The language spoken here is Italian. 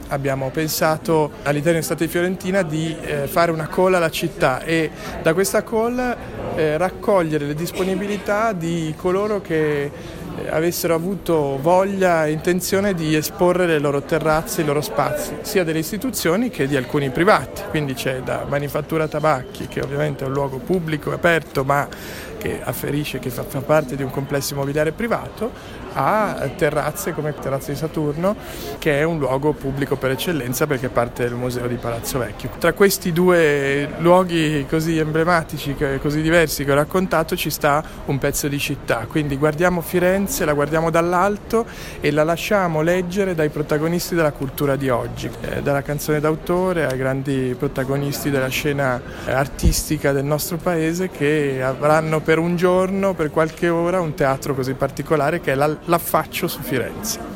abbiamo pensato all'interno di Stato di Fiorentina di fare una call alla città e da questa call raccogliere le disponibilità di coloro che avessero avuto voglia e intenzione di esporre le loro terrazze, i loro spazi, sia delle istituzioni che di alcuni privati. Quindi c'è da Manifattura Tabacchi, che ovviamente è un luogo pubblico aperto ma che afferisce, che fa parte di un complesso immobiliare privato, a terrazze come Terrazze di Saturno, che è un luogo pubblico per eccellenza perché è parte del museo di Palazzo Vecchio. Tra questi due luoghi così emblematici, così diversi che ho raccontato, ci sta un pezzo di città, quindi guardiamo Firenze, la guardiamo dall'alto e la lasciamo leggere dai protagonisti della cultura di oggi, dalla canzone d'autore ai grandi protagonisti della scena artistica del nostro paese, che avranno per un giorno, per qualche ora, un teatro così particolare che è l'Affaccio su Firenze.